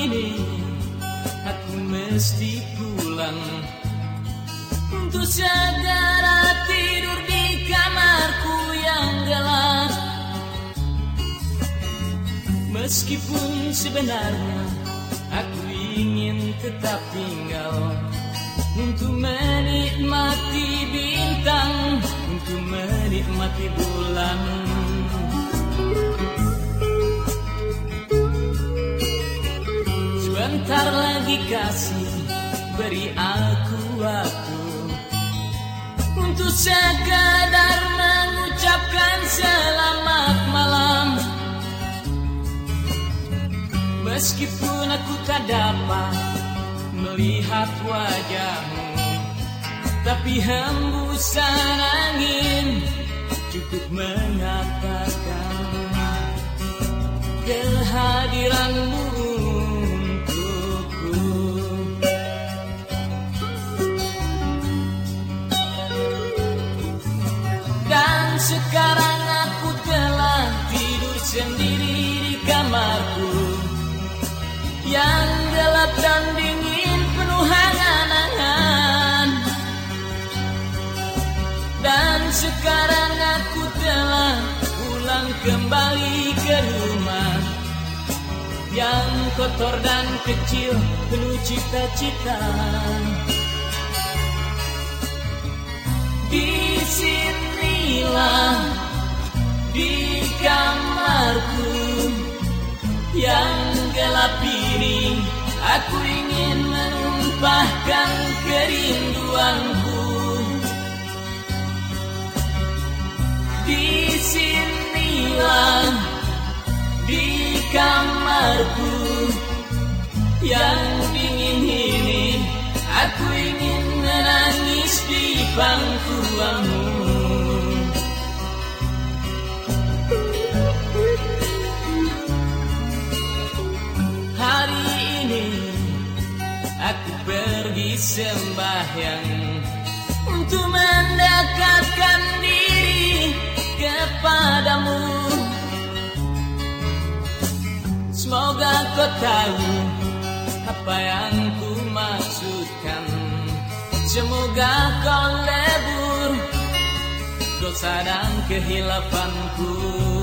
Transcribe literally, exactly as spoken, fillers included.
ini aku mesti pulang untuk segera tidur di kamarku yang gelap. Meskipun sebenarnya aku ingin tetap tinggal untuk menikmati bintang, untuk menikmati bulan. Sebentar lagi kasih, beri aku waktu untuk sekadar mengucapkan selamat malam. Meskipun aku tak dapat melihat wajahmu, tapi hembusan angin cukup mengatakan kehadiranmu untukku. Dan sekarang aku telah tidur sendiri di kamarku yang gelap dan dingin penuh angan-angan. Dan sekarang aku telah pulang kembali ke rumah yang kotor dan kecil penuh cita-cita. Disinilah di kamarku yang gelap ini, aku ingin menumpahkan kerinduanku. Disinilah di kamarku yang dingin ini, aku ingin menangis di pangkuanmu. Hari ini aku pergi sembahyang untuk mendekatkan diri kepadamu. Semoga kau tahu apa yang ku maksudkan. Semoga kau lebur dosa dan kehilafanku.